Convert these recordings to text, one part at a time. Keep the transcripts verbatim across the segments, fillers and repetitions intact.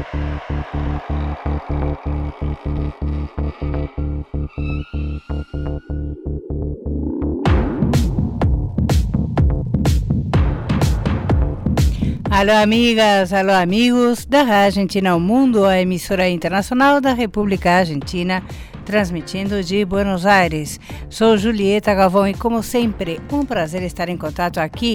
Alô, amigas, alô, amigos da Argentina ao Mundo, a emissora internacional da República Argentina, transmitindo de Buenos Aires. Sou Julieta Galvão e, como sempre, um prazer estar em contato aqui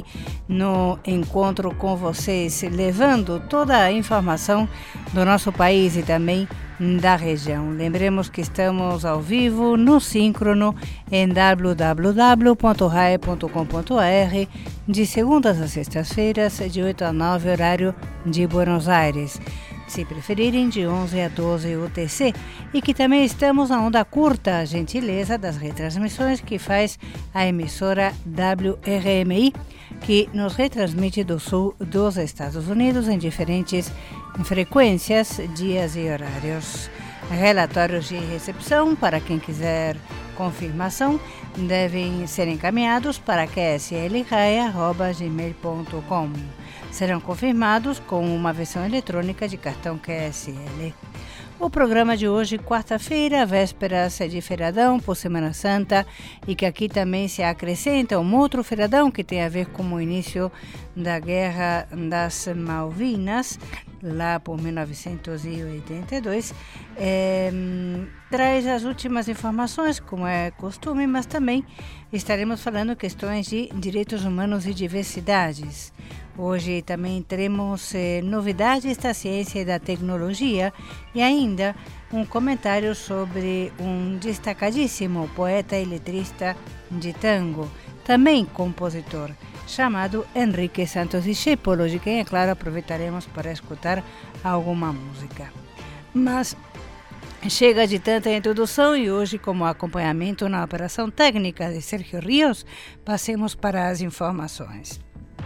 no encontro com vocês, levando toda a informação do nosso país e também da região. Lembremos que estamos ao vivo no síncrono em w w w ponto rai ponto com ponto r de segundas a sextas-feiras, de oito a nove, horário de Buenos Aires. Se preferirem, de onze a doze U T C, e que também estamos na onda curta, a gentileza das retransmissões que faz a emissora W R M I, que nos retransmite do sul dos Estados Unidos em diferentes frequências, dias e horários. Relatórios de recepção, para quem quiser confirmação, devem ser encaminhados para q s l rai arroba gmail ponto com. Serão confirmados com uma versão eletrônica de cartão Q S L. O programa de hoje, quarta-feira, vésperas de feriadão por Semana Santa, e que aqui também se acrescenta um outro feriadão que tem a ver com o início da Guerra das Malvinas, lá por mil novecentos e oitenta e dois, é, traz as últimas informações, como é costume, mas também estaremos falando questões de direitos humanos e diversidades. Hoje também teremos eh, novidades da ciência e da tecnologia e ainda um comentário sobre um destacadíssimo poeta e letrista de tango, também compositor, chamado Enrique Santos Discépolo, de quem, é claro, aproveitaremos para escutar alguma música. Mas chega de tanta introdução e hoje, como acompanhamento na operação técnica de Sérgio Rios, passemos para as informações.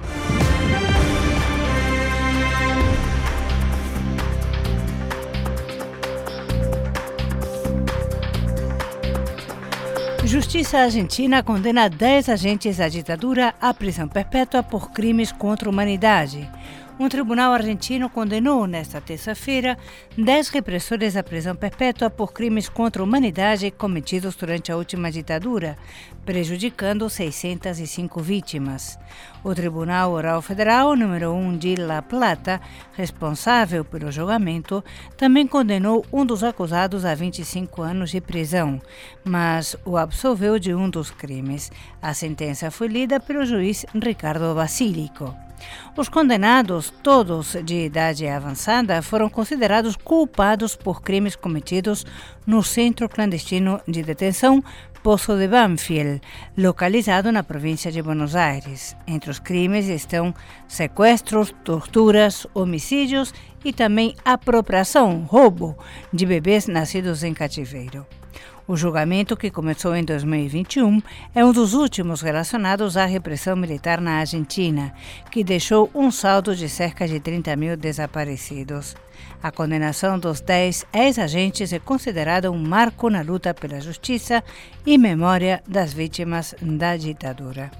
Justiça argentina condena dez agentes da ditadura à prisão perpétua por crimes contra a humanidade. Um tribunal argentino condenou, nesta terça-feira, dez repressores à prisão perpétua por crimes contra a humanidade cometidos durante a última ditadura, prejudicando seiscentas e cinco vítimas. O Tribunal Oral Federal número um de La Plata, responsável pelo julgamento, também condenou um dos acusados a vinte e cinco anos de prisão, mas o absolveu de um dos crimes. A sentença foi lida pelo juiz Ricardo Basílico. Os condenados, todos de idade avançada, foram considerados culpados por crimes cometidos no centro clandestino de detenção Poço de Banfield, localizado na província de Buenos Aires. Entre os crimes estão sequestros, torturas, homicídios e também apropriação, roubo, de bebês nascidos em cativeiro. O julgamento, que começou em dois mil e vinte e um, é um dos últimos relacionados à repressão militar na Argentina, que deixou um saldo de cerca de trinta mil desaparecidos. A condenação dos dez ex-agentes é considerada um marco na luta pela justiça e memória das vítimas da ditadura.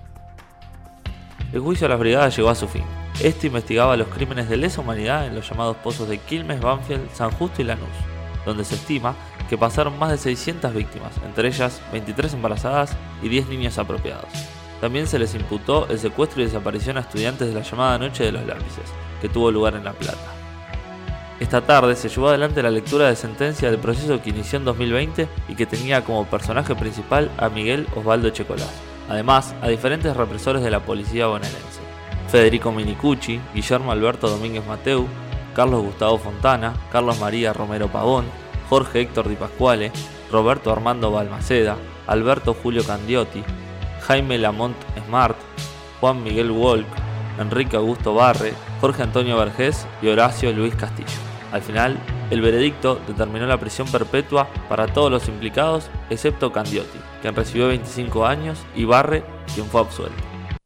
El juicio a las brigadas llegó a su fin. Este investigaba los crímenes de lesa humanidad en los llamados pozos de Quilmes, Banfield, San Justo y Lanús, donde se estima que pasaron más de seiscientas víctimas, entre ellas veintitrés embarazadas y diez niños apropiados. También se les imputó el secuestro y desaparición a estudiantes de la llamada Noche de los Lápices, que tuvo lugar en La Plata. Esta tarde se llevó adelante la lectura de sentencia del proceso que inició en dos mil veinte y que tenía como personaje principal a Miguel Osvaldo Checolás, además a diferentes represores de la policía bonaerense: Federico Minicucci, Guillermo Alberto Domínguez Mateu, Carlos Gustavo Fontana, Carlos María Romero Pavón, Jorge Héctor Di Pasquale, Roberto Armando Balmaceda, Alberto Julio Candiotti, Jaime Lamont Smart, Juan Miguel Wolk, Enrique Augusto Barre, Jorge Antonio Vergés y Horacio Luis Castillo. Al final, el veredicto determinó la prisión perpetua para todos los implicados, excepto Candiotti, quien recibió veinticinco años, y Barre, quien fue absuelto.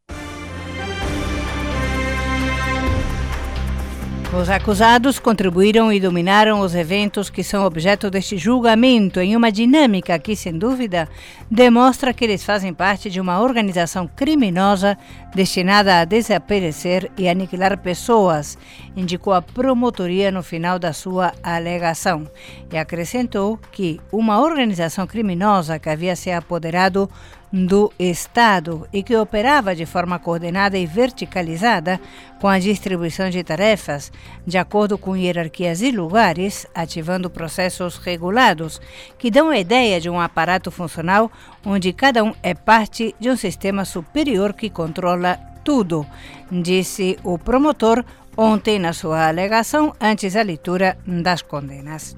Os acusados contribuíram e dominaram os eventos que são objeto deste julgamento em uma dinâmica que, sem dúvida, demonstra que eles fazem parte de uma organização criminosa destinada a desaparecer e aniquilar pessoas, indicou a promotoria no final da sua alegação, e acrescentou que uma organização criminosa que havia se apoderado do Estado e que operava de forma coordenada e verticalizada com a distribuição de tarefas, de acordo com hierarquias e lugares, ativando processos regulados que dão a ideia de um aparato funcional onde cada um é parte de um sistema superior que controla tudo, disse o promotor ontem na sua alegação antes da leitura das condenas.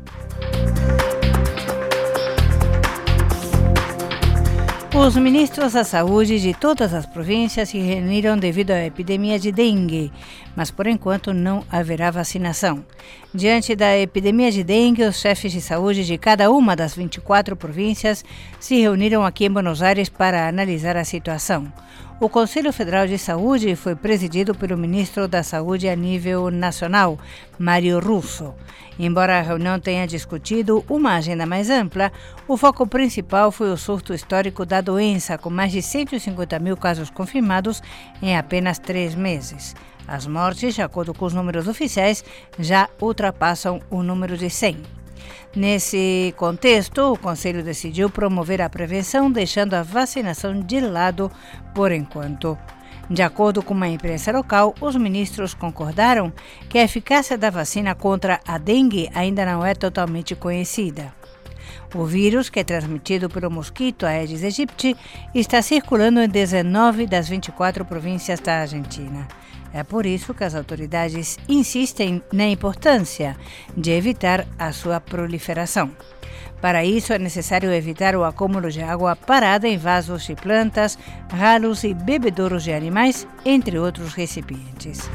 Os ministros da saúde de todas as províncias se reuniram devido à epidemia de dengue, mas por enquanto não haverá vacinação. Diante da epidemia de dengue, os chefes de saúde de cada uma das vinte e quatro províncias se reuniram aqui em Buenos Aires para analisar a situação. O Conselho Federal de Saúde foi presidido pelo ministro da Saúde a nível nacional, Mário Russo. Embora a reunião tenha discutido uma agenda mais ampla, o foco principal foi o surto histórico da doença, com mais de cento e cinquenta mil casos confirmados em apenas três meses. As mortes, de acordo com os números oficiais, já ultrapassam o número de cem. Nesse contexto, o Conselho decidiu promover a prevenção, deixando a vacinação de lado por enquanto. De acordo com uma imprensa local, os ministros concordaram que a eficácia da vacina contra a dengue ainda não é totalmente conhecida. O vírus, que é transmitido pelo mosquito Aedes aegypti, está circulando em dezenove das vinte e quatro províncias da Argentina. É por isso que as autoridades insistem na importância de evitar a sua proliferação. Para isso, é necessário evitar o acúmulo de água parada em vasos de plantas, ralos e bebedouros de animais, entre outros recipientes.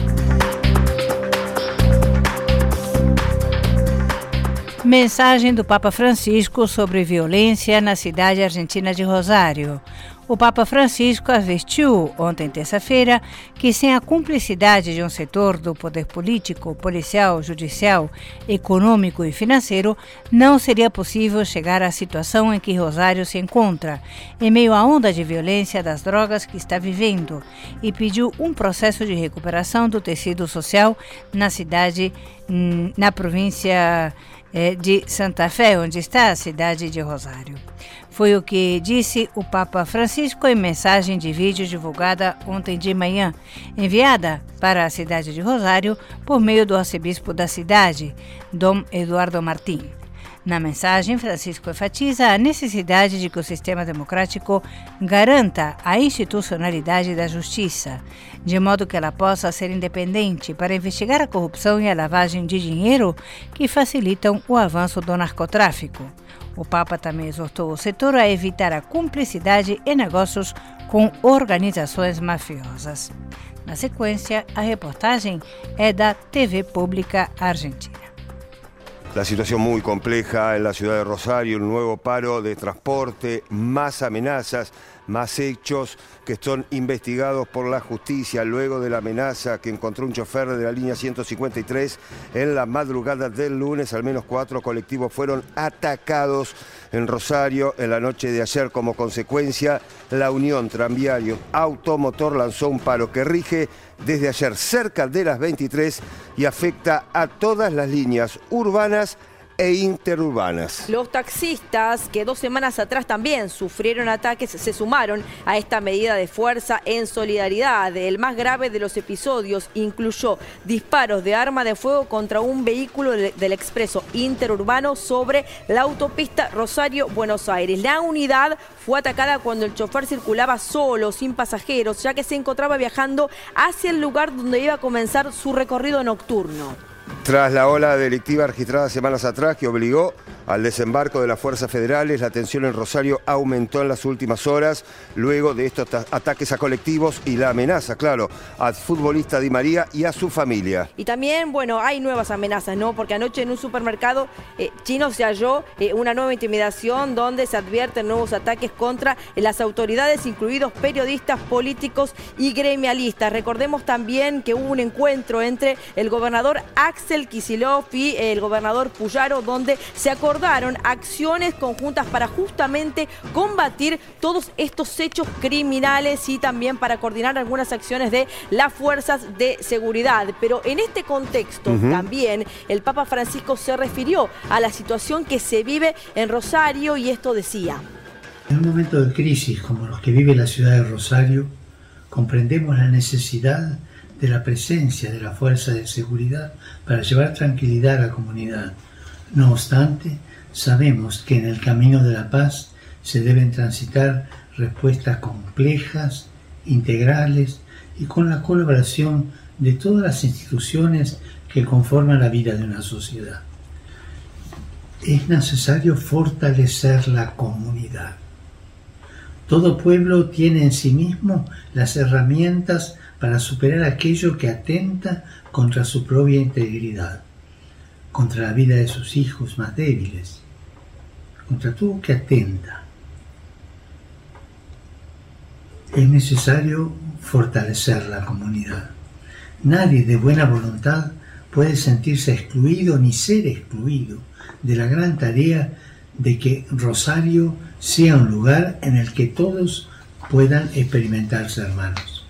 Mensagem do Papa Francisco sobre violência na cidade argentina de Rosário. O Papa Francisco advertiu ontem, terça-feira, que sem a cumplicidade de um setor do poder político, policial, judicial, econômico e financeiro, não seria possível chegar à situação em que Rosário se encontra, em meio à onda de violência das drogas que está vivendo, e pediu um processo de recuperação do tecido social na cidade, na província de Santa Fé, onde está a cidade de Rosário. Foi o que disse o Papa Francisco em mensagem de vídeo divulgada ontem de manhã, enviada para a cidade de Rosário por meio do arcebispo da cidade, Dom Eduardo Martim. Na mensagem, Francisco enfatiza a necessidade de que o sistema democrático garanta a institucionalidade da justiça, de modo que ela possa ser independente para investigar a corrupção e a lavagem de dinheiro que facilitam o avanço do narcotráfico. O Papa também exortou o setor a evitar a cumplicidade em negócios com organizações mafiosas. Na sequência, a reportagem é da T V Pública Argentina. La situación muy compleja en la ciudad de Rosario, un nuevo paro de transporte, más amenazas, más hechos que son investigados por la justicia luego de la amenaza que encontró un chofer de la línea ciento cincuenta y tres en la madrugada del lunes. Al menos cuatro colectivos fueron atacados en Rosario en la noche de ayer. Como consecuencia, la Unión Tranviario Automotor lanzó un paro que rige desde ayer cerca de las veintitrés y afecta a todas las líneas urbanas e interurbanas. Los taxistas, que dos semanas atrás también sufrieron ataques, se sumaron a esta medida de fuerza en solidaridad. El más grave de los episodios incluyó disparos de arma de fuego contra un vehículo del expreso interurbano sobre la autopista Rosario-Buenos Aires. La unidad fue atacada cuando el chofer circulaba solo, sin pasajeros, ya que se encontraba viajando hacia el lugar donde iba a comenzar su recorrido nocturno. Tras la ola delictiva registrada semanas atrás que obligó al desembarco de las fuerzas federales, la tensión en Rosario aumentó en las últimas horas luego de estos ataques a colectivos y la amenaza, claro, al futbolista Di María y a su familia. Y también, bueno, hay nuevas amenazas, ¿no? Porque anoche en un supermercado eh, chino se halló eh, una nueva intimidación donde se advierten nuevos ataques contra eh, las autoridades, incluidos periodistas, políticos y gremialistas. Recordemos también que hubo un encuentro entre el gobernador Axel Kicillof y el gobernador Puyaro, donde se acordó acordaron acciones conjuntas para justamente combatir todos estos hechos criminales y también para coordinar algunas acciones de las fuerzas de seguridad. Pero en este contexto uh-huh. también el Papa Francisco se refirió a la situación que se vive en Rosario y esto decía: en un momento de crisis como los que vive la ciudad de Rosario, comprendemos la necesidad de la presencia de la fuerza de seguridad para llevar tranquilidad a la comunidad. No obstante, sabemos que en el camino de la paz se deben transitar respuestas complejas, integrales y con la colaboración de todas las instituciones que conforman la vida de una sociedad. Es necesario fortalecer la comunidad. Todo pueblo tiene en sí mismo las herramientas para superar aquello que atenta contra su propia integridad, contra la vida de sus hijos más débiles, contra todo que atenta. Es necesario fortalecer la comunidad. Nadie de buena voluntad puede sentirse excluido ni ser excluido de la gran tarea de que Rosario sea un lugar en el que todos puedan experimentarse hermanos.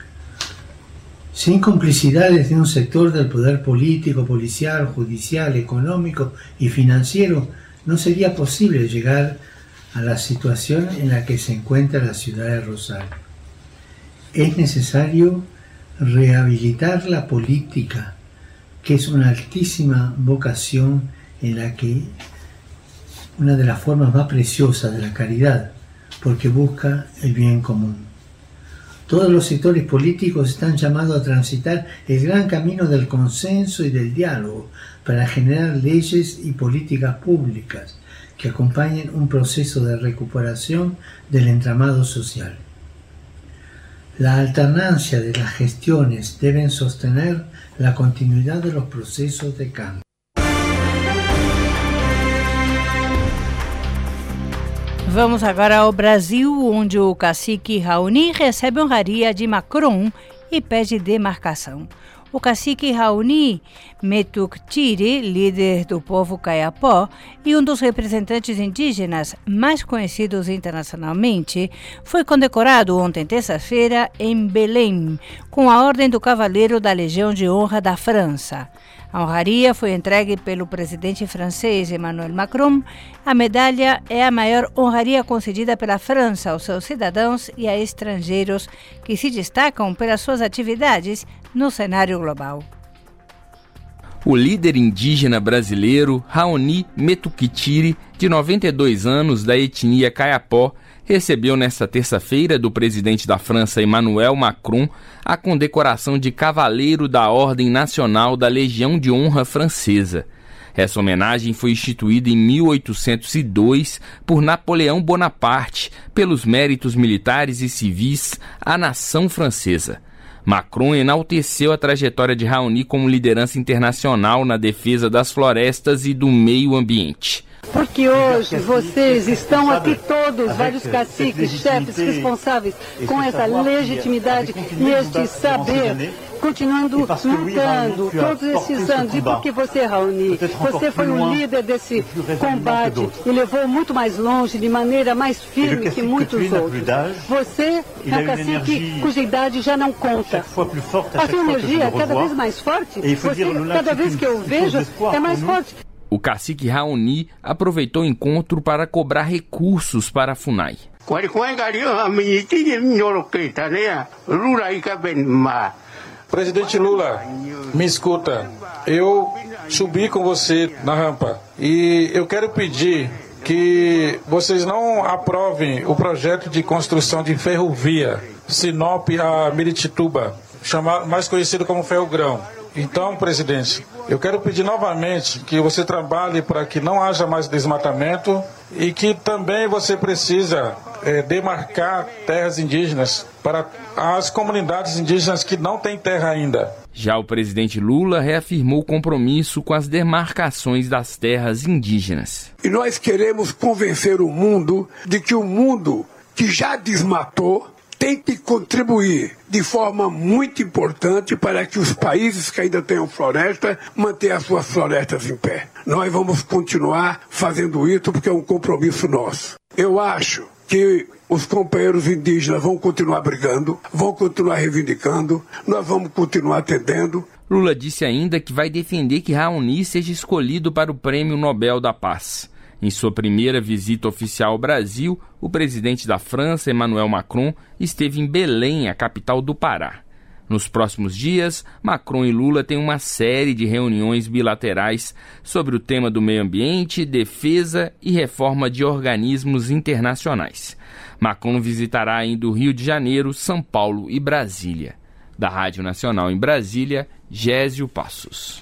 Sin complicidades de un sector del poder político, policial, judicial, económico y financiero, no sería posible llegar a la situación en la que se encuentra la ciudad de Rosario. Es necesario rehabilitar la política, que es una altísima vocación en la que una de las formas más preciosas de la caridad, porque busca el bien común. Todos los sectores políticos están llamados a transitar el gran camino del consenso y del diálogo para generar leyes y políticas públicas que acompañen un proceso de recuperación del entramado social. La alternancia de las gestiones deben sostener la continuidad de los procesos de cambio. Vamos agora ao Brasil, onde o cacique Raoni recebe honraria de Macron e pede demarcação. O cacique Raoni Metuktiri, líder do povo Kayapó e um dos representantes indígenas mais conhecidos internacionalmente, foi condecorado ontem, terça-feira, em Belém, com a Ordem do Cavaleiro da Legião de Honra da França. A honraria foi entregue pelo presidente francês Emmanuel Macron. A medalha é a maior honraria concedida pela França aos seus cidadãos e a estrangeiros que se destacam pelas suas atividades no cenário global. O líder indígena brasileiro Raoni Metuktiri, de noventa e dois anos, da etnia Kayapó, recebeu nesta terça-feira do presidente da França Emmanuel Macron a condecoração de Cavaleiro da Ordem Nacional da Legião de Honra Francesa. Essa homenagem foi instituída em mil oitocentos e dois por Napoleão Bonaparte pelos méritos militares e civis à nação francesa. Macron enalteceu a trajetória de Raoni como liderança internacional na defesa das florestas e do meio ambiente. Porque hoje vocês estão aqui todos, vários caciques, chefes responsáveis com essa legitimidade e este saber, continuando lutando todos esses anos. E porque você, Raoni, você foi um líder desse combate e levou muito mais longe, de maneira mais firme que muitos outros. Você é um cacique cuja idade já não conta. A sua energia é cada vez mais forte. Você, cada vez que eu vejo, é mais forte. O cacique Raoni aproveitou o encontro para cobrar recursos para a FUNAI. Presidente Lula, me escuta, eu subi com você na rampa e eu quero pedir que vocês não aprovem o projeto de construção de ferrovia Sinop a Miritituba, chamado, mais conhecido como Ferrogrão. Então, presidente, eu quero pedir novamente que você trabalhe para que não haja mais desmatamento e que também você precisa é, demarcar terras indígenas para as comunidades indígenas que não têm terra ainda. Já o presidente Lula reafirmou o compromisso com as demarcações das terras indígenas. E nós queremos convencer o mundo de que o mundo que já desmatou tem que contribuir de forma muito importante para que os países que ainda tenham floresta mantenham as suas florestas em pé. Nós vamos continuar fazendo isso porque é um compromisso nosso. Eu acho que os companheiros indígenas vão continuar brigando, vão continuar reivindicando, nós vamos continuar atendendo. Lula disse ainda que vai defender que Raoni seja escolhido para o Prêmio Nobel da Paz. Em sua primeira visita oficial ao Brasil, o presidente da França, Emmanuel Macron, esteve em Belém, a capital do Pará. Nos próximos dias, Macron e Lula têm uma série de reuniões bilaterais sobre o tema do meio ambiente, defesa e reforma de organismos internacionais. Macron visitará ainda o Rio de Janeiro, São Paulo e Brasília. Da Rádio Nacional em Brasília, Gésio Passos.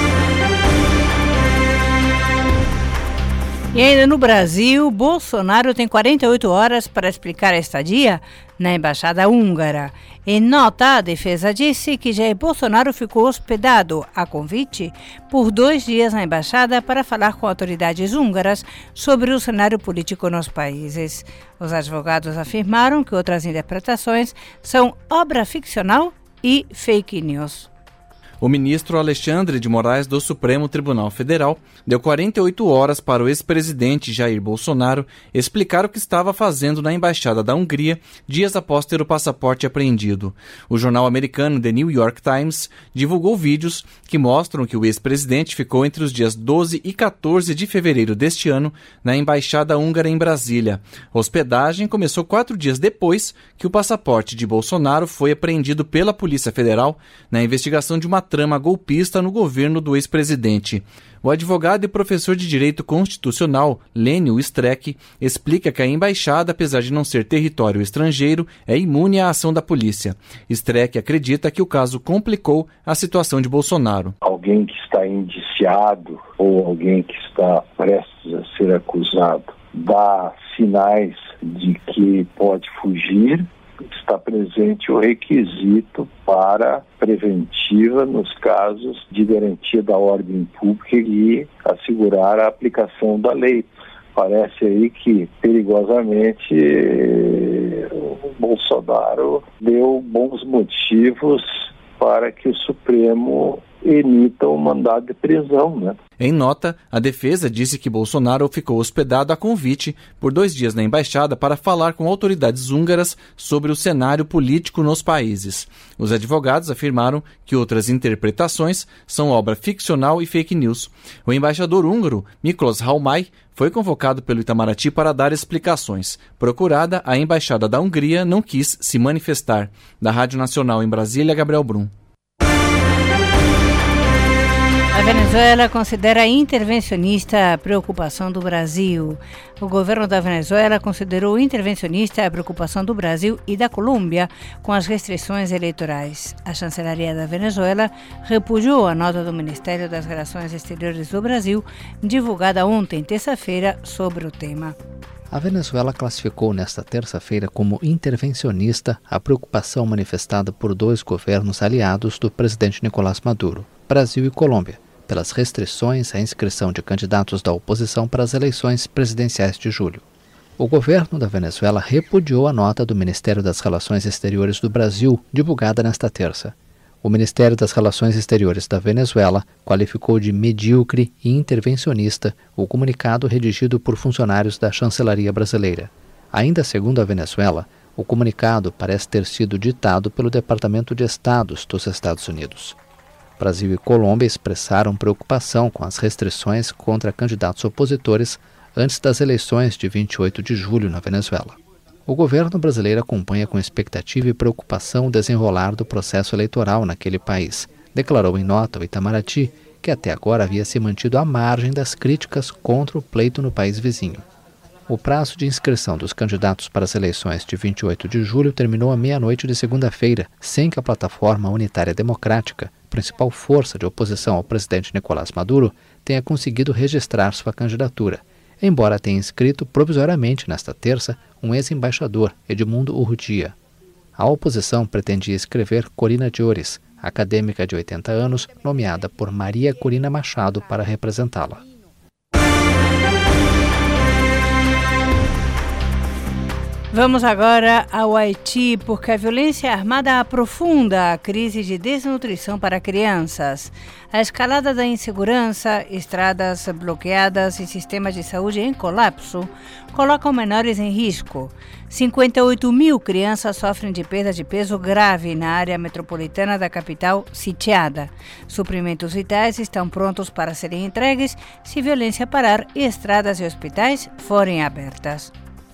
E ainda no Brasil, Bolsonaro tem quarenta e oito horas para explicar a estadia na Embaixada Húngara. Em nota, a defesa disse que Jair Bolsonaro ficou hospedado, a convite, por dois dias na Embaixada para falar com autoridades húngaras sobre o cenário político nos países. Os advogados afirmaram que outras interpretações são obra ficcional e fake news. O ministro Alexandre de Moraes do Supremo Tribunal Federal deu quarenta e oito horas para o ex-presidente Jair Bolsonaro explicar o que estava fazendo na Embaixada da Hungria dias após ter o passaporte apreendido. O jornal americano The New York Times divulgou vídeos que mostram que o ex-presidente ficou entre os dias doze e quatorze de fevereiro deste ano na Embaixada Húngara em Brasília. A hospedagem começou quatro dias depois que o passaporte de Bolsonaro foi apreendido pela Polícia Federal na investigação de uma trama golpista no governo do ex-presidente. O advogado e professor de Direito Constitucional, Lênio Streck, explica que a embaixada, apesar de não ser território estrangeiro, é imune à ação da polícia. Streck acredita que o caso complicou a situação de Bolsonaro. Alguém que está indiciado ou alguém que está prestes a ser acusado dá sinais de que pode fugir, está presente o requisito para preventiva nos casos de garantia da ordem pública e assegurar a aplicação da lei. Parece aí que, perigosamente, o Bolsonaro deu bons motivos para que o Supremo emita um mandado de prisão, né? Em nota, a defesa disse que Bolsonaro ficou hospedado a convite por dois dias na embaixada para falar com autoridades húngaras sobre o cenário político nos países. Os advogados afirmaram que outras interpretações são obra ficcional e fake news. O embaixador húngaro, Miklos Halmai, foi convocado pelo Itamaraty para dar explicações. Procurada, a embaixada da Hungria não quis se manifestar. Da Rádio Nacional em Brasília, Gabriel Brum. A Venezuela considera intervencionista a preocupação do Brasil. O governo da Venezuela considerou intervencionista a preocupação do Brasil e da Colômbia com as restrições eleitorais. A chancelaria da Venezuela repudiou a nota do Ministério das Relações Exteriores do Brasil, divulgada ontem, terça-feira, sobre o tema. A Venezuela classificou nesta terça-feira como intervencionista a preocupação manifestada por dois governos aliados do presidente Nicolás Maduro, Brasil e Colômbia, pelas restrições à inscrição de candidatos da oposição para as eleições presidenciais de julho. O governo da Venezuela repudiou a nota do Ministério das Relações Exteriores do Brasil, divulgada nesta terça. O Ministério das Relações Exteriores da Venezuela qualificou de medíocre e intervencionista o comunicado redigido por funcionários da chancelaria brasileira. Ainda segundo a Venezuela, o comunicado parece ter sido ditado pelo Departamento de Estados dos Estados Unidos. Brasil e Colômbia expressaram preocupação com as restrições contra candidatos opositores antes das eleições de vinte e oito de julho na Venezuela. O governo brasileiro acompanha com expectativa e preocupação o desenrolar do processo eleitoral naquele país, declarou em nota o Itamaraty, que até agora havia se mantido à margem das críticas contra o pleito no país vizinho. O prazo de inscrição dos candidatos para as eleições de vinte e oito de julho terminou à meia-noite de segunda-feira, sem que a Plataforma Unitária Democrática, principal força de oposição ao presidente Nicolás Maduro, tenha conseguido registrar sua candidatura, embora tenha inscrito provisoriamente nesta terça um ex-embaixador, Edmundo Urrutia. A oposição pretendia escrever Corina Lloris, acadêmica de oitenta anos, nomeada por Maria Corina Machado para representá-la. Vamos agora ao Haiti, porque a violência armada aprofunda a crise de desnutrição para crianças. A escalada da insegurança, estradas bloqueadas e sistemas de saúde em colapso colocam menores em risco. cinquenta e oito mil crianças sofrem de perda de peso grave na área metropolitana da capital sitiada. Suprimentos vitais estão prontos para serem entregues se violência parar e estradas e hospitais forem abertas.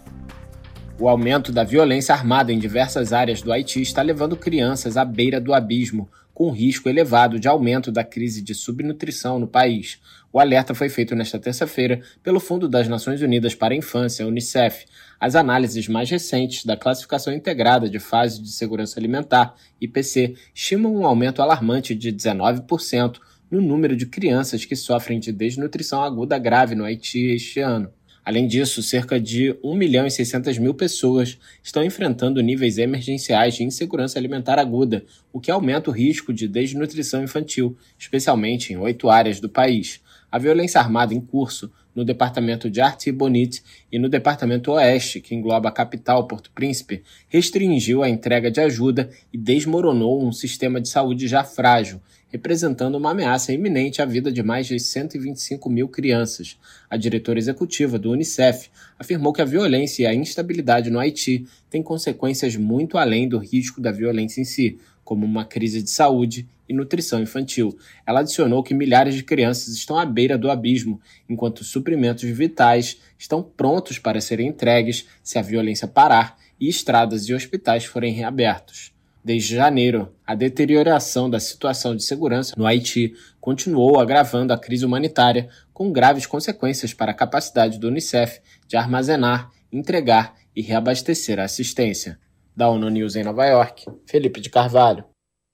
O aumento da violência armada em diversas áreas do Haiti está levando crianças à beira do abismo, com risco elevado de aumento da crise de subnutrição no país. O alerta foi feito nesta terça-feira pelo Fundo das Nações Unidas para a Infância, Unicef. As análises mais recentes da Classificação Integrada de Fase de Segurança Alimentar, I P C, estimam um aumento alarmante de dezenove por cento no número de crianças que sofrem de desnutrição aguda grave no Haiti este ano. Além disso, cerca de um milhão e seiscentas mil pessoas estão enfrentando níveis emergenciais de insegurança alimentar aguda, o que aumenta o risco de desnutrição infantil, especialmente em oito áreas do país. A violência armada em curso no departamento de Artibonite e no departamento Oeste, que engloba a capital, Porto Príncipe, restringiu a entrega de ajuda e desmoronou um sistema de saúde já frágil, representando uma ameaça iminente à vida de mais de cento e vinte e cinco mil crianças. A diretora executiva do Unicef afirmou que a violência e a instabilidade no Haiti têm consequências muito além do risco da violência em si, como uma crise de saúde e nutrição infantil. Ela adicionou que milhares de crianças estão à beira do abismo, enquanto suprimentos vitais estão prontos para serem entregues se a violência parar e estradas e hospitais forem reabertos. Desde janeiro, a deterioração da situação de segurança no Haiti continuou agravando a crise humanitária, com graves consequências para a capacidade do Unicef de armazenar, entregar e reabastecer a assistência. Da ONU News em Nova York, Felipe de Carvalho.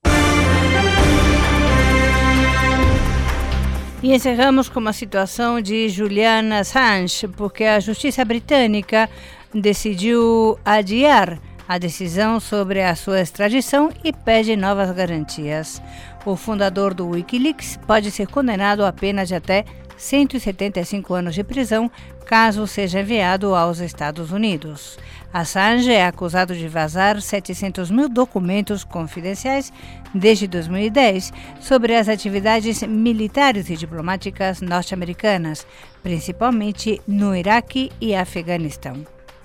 E encerramos com a situação de Julian Assange, porque a justiça britânica decidiu adiar a decisão sobre a sua extradição e pede novas garantias. O fundador do Wikileaks pode ser condenado a pena de até cento e setenta e cinco anos de prisão caso seja enviado aos Estados Unidos. Assange é acusado de vazar setecentos mil documentos confidenciais desde dois mil e dez sobre as atividades militares e diplomáticas norte-americanas, principalmente no Iraque e Afeganistão.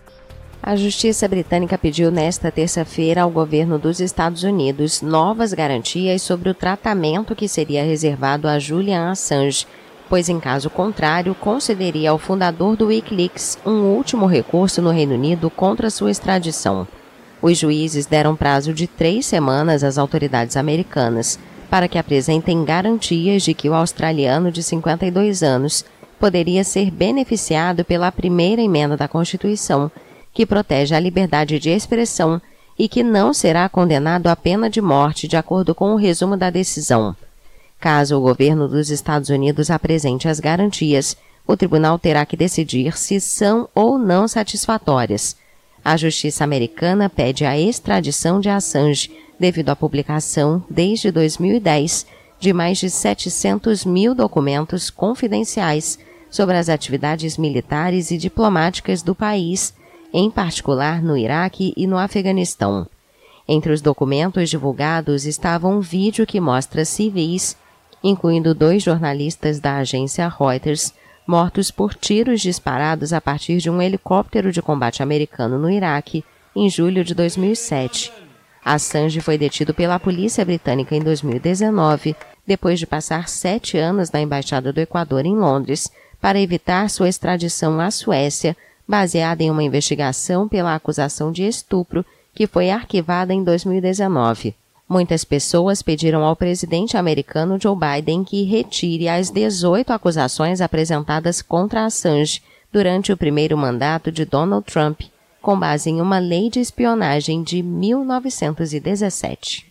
A Justiça Britânica pediu nesta terça-feira ao governo dos Estados Unidos novas garantias sobre o tratamento que seria reservado a Julian Assange, pois, em caso contrário, concederia ao fundador do Wikileaks um último recurso no Reino Unido contra sua extradição. Os juízes deram prazo de três semanas às autoridades americanas para que apresentem garantias de que o australiano de cinquenta e dois anos poderia ser beneficiado pela primeira emenda da Constituição, que protege a liberdade de expressão e que não será condenado à pena de morte, de acordo com o resumo da decisão. Caso o governo dos Estados Unidos apresente as garantias, o tribunal terá que decidir se são ou não satisfatórias. A justiça americana pede a extradição de Assange devido à publicação, desde dois mil e dez, de mais de setecentos mil documentos confidenciais sobre as atividades militares e diplomáticas do país, em particular no Iraque e no Afeganistão. Entre os documentos divulgados estava um vídeo que mostra civis, incluindo dois jornalistas da agência Reuters, mortos por tiros disparados a partir de um helicóptero de combate americano no Iraque em julho de dois mil e sete. Assange foi detido pela polícia britânica em dois mil e dezenove, depois de passar sete anos na Embaixada do Equador em Londres, para evitar sua extradição à Suécia, baseada em uma investigação pela acusação de estupro que foi arquivada em dois mil e dezenove. Muitas pessoas pediram ao presidente americano Joe Biden que retire as dezoito acusações apresentadas contra Assange durante o primeiro mandato de Donald Trump, com base em uma lei de espionagem de mil novecentos e dezessete.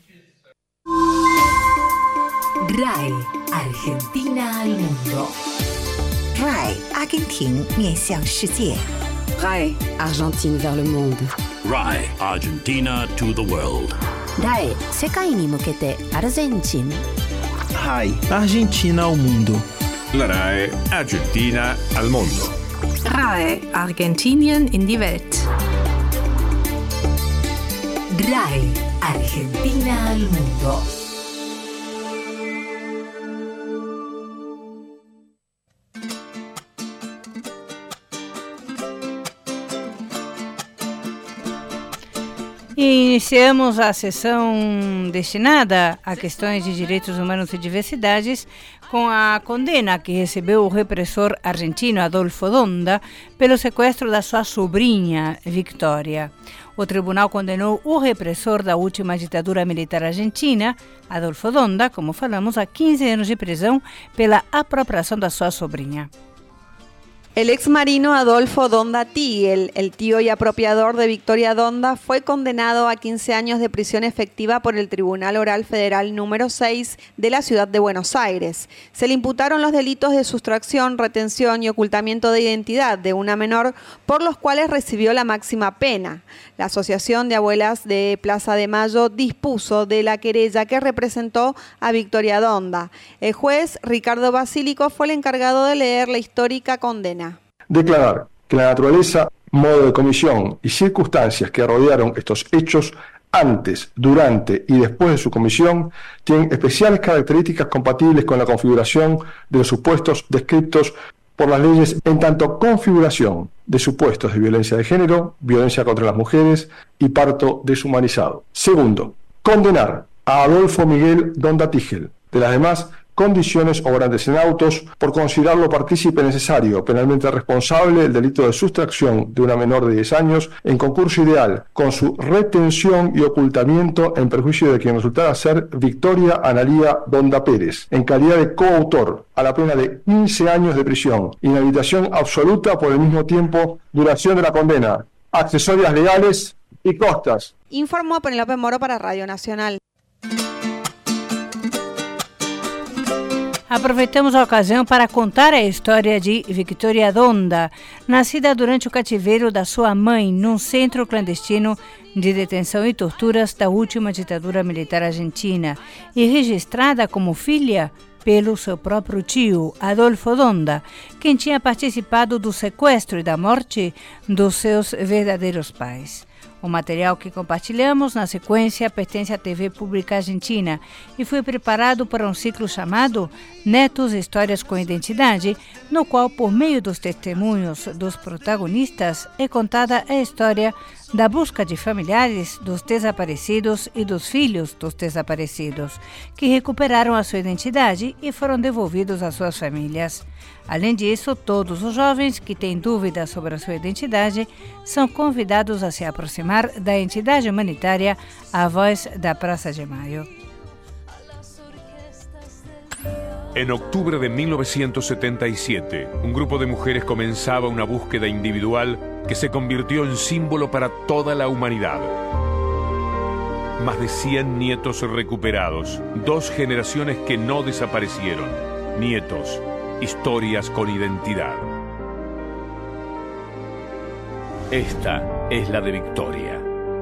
R A I Argentina al mundo. R A I Argentina 面向世界. R A I Argentine vers le monde. R A I Argentina to the world. R A I 世界に向けてアルゼンチン. R A I Argentina ao mundo. La R A I Argentina al mundo. R A I Argentinien in die Welt. R A E, Argentina al mundo. E iniciamos a sessão destinada a questões de direitos humanos e diversidades com a condena que recebeu o repressor argentino Adolfo Donda pelo sequestro da sua sobrinha Victoria. O tribunal condenou o repressor da última ditadura militar argentina, Adolfo Donda, como falamos, a quinze anos de prisão pela apropriação da sua sobrinha. El ex marino Adolfo Donda Tigel, el tío y apropiador de Victoria Donda, fue condenado a quince años de prisión efectiva por el Tribunal Oral Federal número seis de la ciudad de Buenos Aires. Se le imputaron los delitos de sustracción, retención y ocultamiento de identidad de una menor, por los cuales recibió la máxima pena. La Asociación de Abuelas de Plaza de Mayo dispuso de la querella que representó a Victoria Donda. El juez Ricardo Basílico fue el encargado de leer la histórica condena. Declarar que la naturaleza, modo de comisión y circunstancias que rodearon estos hechos antes, durante y después de su comisión tienen especiales características compatibles con la configuración de los supuestos descritos por las leyes en tanto configuración de supuestos de violencia de género, violencia contra las mujeres y parto deshumanizado. Segundo, condenar a Adolfo Miguel Donda Tigel de las demás condiciones obrantes en autos por considerarlo partícipe necesario, penalmente responsable del delito de sustracción de una menor de diez años en concurso ideal, con su retención y ocultamiento en perjuicio de quien resultara ser Victoria Analía Donda Pérez, en calidad de coautor, a la pena de quince años de prisión, inhabilitación absoluta por el mismo tiempo, duración de la condena, accesorias legales y costas. Informó Penélope Moro para Radio Nacional. Aproveitamos a ocasião para contar a história de Victoria Donda, nascida durante o cativeiro da sua mãe num centro clandestino de detenção e torturas da última ditadura militar argentina e registrada como filha pelo seu próprio tio, Adolfo Donda, quem tinha participado do sequestro e da morte dos seus verdadeiros pais. O material que compartilhamos na sequência pertence à T V Pública Argentina e foi preparado para um ciclo chamado Netos Histórias com Identidade, no qual, por meio dos testemunhos dos protagonistas, é contada a história da busca de familiares dos desaparecidos e dos filhos dos desaparecidos, que recuperaram a sua identidade e foram devolvidos às suas famílias. Além disso, todos os jovens que têm dúvidas sobre a sua identidade são convidados a se aproximar da entidade humanitária A Voz da Praça de Mayo. En octubre de mil novecientos setenta y siete, un grupo de mujeres comenzaba una búsqueda individual que se convirtió en símbolo para toda la humanidad. Más de cien nietos recuperados, dos generaciones que no desaparecieron. Nietos, historias con identidad. Esta es la de Victoria.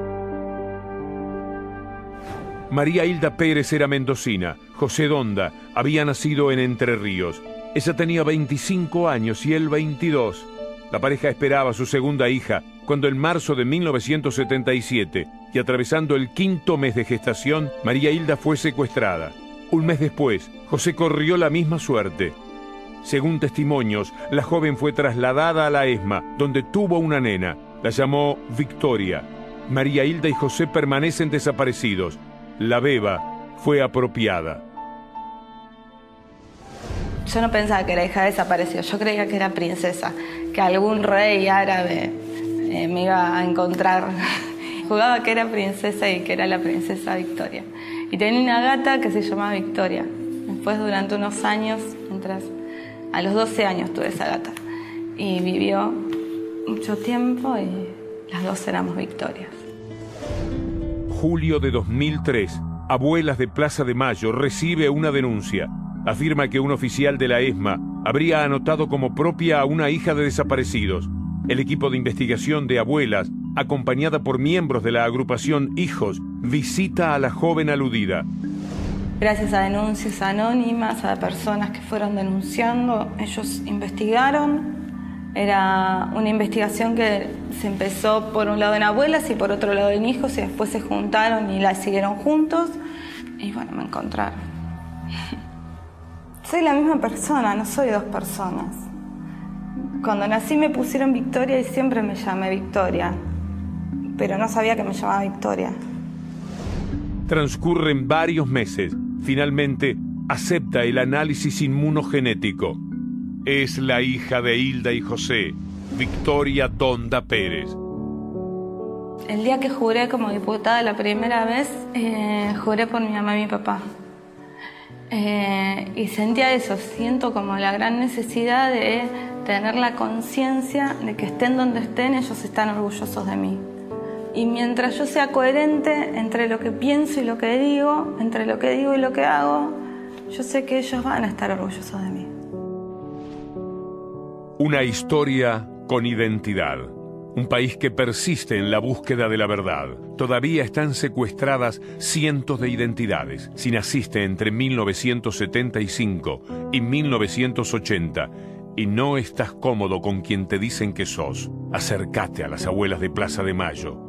María Hilda Pérez era mendocina. José Donda había nacido en Entre Ríos. Ella tenía veinticinco años y él veintidós. La pareja esperaba a su segunda hija cuando en marzo de mil novecientos setenta y siete, y atravesando el quinto mes de gestación, María Hilda fue secuestrada. Un mes después, José corrió la misma suerte. Según testimonios, la joven fue trasladada a la ESMA, donde tuvo una nena. La llamó Victoria. María Hilda y José permanecen desaparecidos. La beba fue apropiada. Yo no pensaba que era hija desaparecida, yo creía que era princesa, que algún rey árabe eh, me iba a encontrar. Jugaba que era princesa y que era la princesa Victoria. Y tenía una gata que se llamaba Victoria. Después, durante unos años, mientras a los doce años tuve esa gata. Y vivió mucho tiempo y las dos éramos Victorias. Julio de dos mil tres, Abuelas de Plaza de Mayo recibe una denuncia. Afirma que un oficial de la ESMA habría anotado como propia a una hija de desaparecidos. El equipo de investigación de Abuelas, acompañada por miembros de la agrupación Hijos, visita a la joven aludida. Gracias a denuncias anónimas, a personas que fueron denunciando, ellos investigaron Era una investigación que se empezó por un lado en abuelas y por otro lado en hijos, y después se juntaron y la siguieron juntos y bueno, me encontraron. Soy la misma persona, no soy dos personas. Cuando nací me pusieron Victoria y siempre me llamé Victoria, pero no sabía que me llamaba Victoria. Transcurren varios meses. Finalmente, acepta el análisis inmunogenético. Es la hija de Hilda y José, Victoria Donda Pérez. El día que juré como diputada la primera vez, eh, juré por mi mamá y mi papá. Eh, y sentía eso, siento como la gran necesidad de tener la conciencia de que estén donde estén, ellos están orgullosos de mí. Y mientras yo sea coherente entre lo que pienso y lo que digo, entre lo que digo y lo que hago, yo sé que ellos van a estar orgullosos de mí. Una historia con identidad. Un país que persiste en la búsqueda de la verdad. Todavía están secuestradas cientos de identidades. Si naciste entre mil novecientos setenta y cinco y mil novecientos ochenta y no estás cómodo con quien te dicen que sos, acércate a las abuelas de Plaza de Mayo.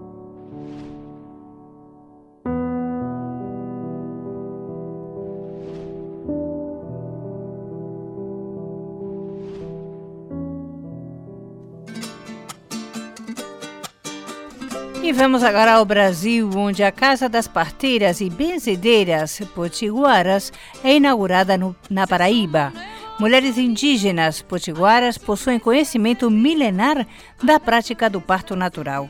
E vamos agora ao Brasil, onde a Casa das Parteiras e Benzedeiras Potiguaras é inaugurada no, na Paraíba. Mulheres indígenas potiguaras possuem conhecimento milenar da prática do parto natural.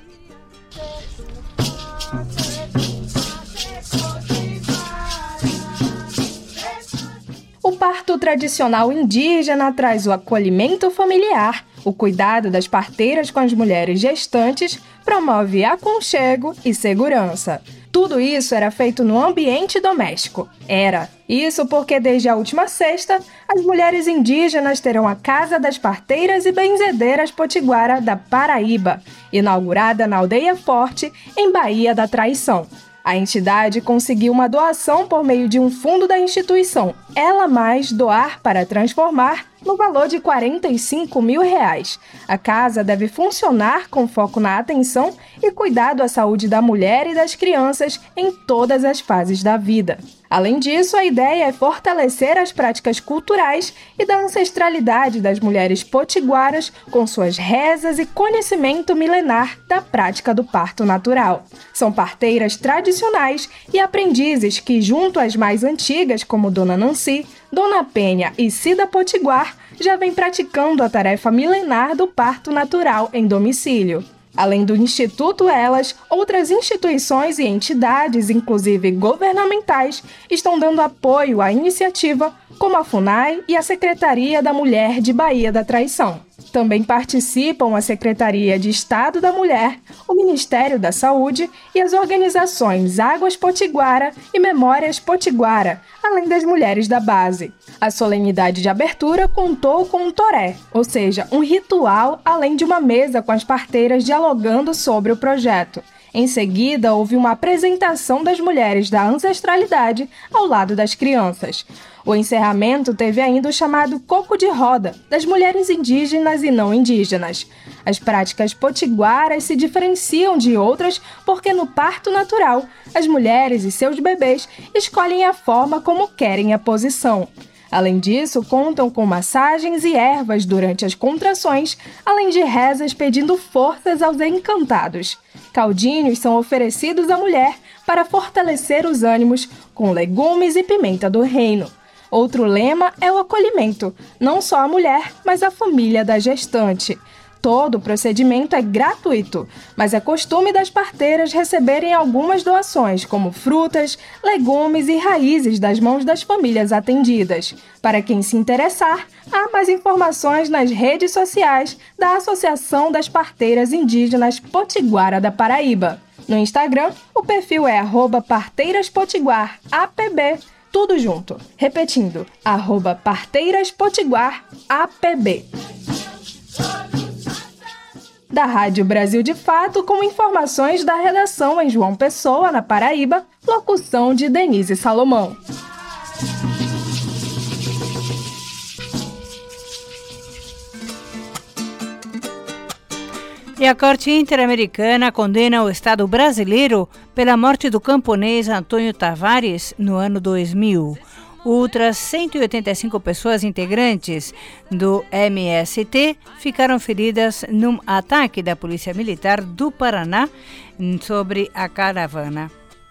O parto tradicional indígena traz o acolhimento familiar, o cuidado das parteiras com as mulheres gestantes, promove aconchego e segurança. Tudo isso era feito no ambiente doméstico. Era. Isso porque desde a última sexta, as mulheres indígenas terão a Casa das Parteiras e Benzedeiras Potiguara da Paraíba, inaugurada na Aldeia Forte, em Baía da Traição. A entidade conseguiu uma doação por meio de um fundo da instituição Ela Mais Doar para Transformar, no valor de quarenta e cinco mil reais. A casa deve funcionar com foco na atenção e cuidado à saúde da mulher e das crianças em todas as fases da vida. Além disso, a ideia é fortalecer as práticas culturais e da ancestralidade das mulheres potiguaras com suas rezas e conhecimento milenar da prática do parto natural. São parteiras tradicionais e aprendizes que, junto às mais antigas, como Dona Nancy, Dona Penha e Cida Potiguar, já vem praticando a tarefa milenar do parto natural em domicílio. Além do Instituto Elas, outras instituições e entidades, inclusive governamentais, estão dando apoio à iniciativa, como a FUNAI e a Secretaria da Mulher de Baía da Traição. Também participam a Secretaria de Estado da Mulher, o Ministério da Saúde e as organizações Águas Potiguara e Memórias Potiguara, além das mulheres da base. A solenidade de abertura contou com um toré, ou seja, um ritual além de uma mesa com as parteiras dialogando sobre o projeto. Em seguida, houve uma apresentação das mulheres da ancestralidade ao lado das crianças. O encerramento teve ainda o chamado coco de roda, das mulheres indígenas e não indígenas. As práticas potiguaras se diferenciam de outras porque no parto natural, as mulheres e seus bebês escolhem a forma como querem a posição. Além disso, contam com massagens e ervas durante as contrações, além de rezas pedindo forças aos encantados. Caldinhos são oferecidos à mulher para fortalecer os ânimos com legumes e pimenta do reino. Outro lema é o acolhimento, não só a mulher, mas a família da gestante. Todo o procedimento é gratuito, mas é costume das parteiras receberem algumas doações, como frutas, legumes e raízes das mãos das famílias atendidas. Para quem se interessar, há mais informações nas redes sociais da Associação das Parteiras Indígenas Potiguara da Paraíba. No Instagram, o perfil é arroba parteiraspotiguar A P B, tudo junto. Repetindo, arroba parteiraspotiguar A P B. Da Rádio Brasil de Fato, com informações da redação em João Pessoa, na Paraíba, locução de Denise Salomão. E a Corte Interamericana condena o Estado brasileiro pela morte do camponês Antônio Tavares no ano dois mil. Outras cento e oitenta e cinco pessoas integrantes do M S T ficaram feridas num ataque da Polícia Militar do Paraná sobre a caravana.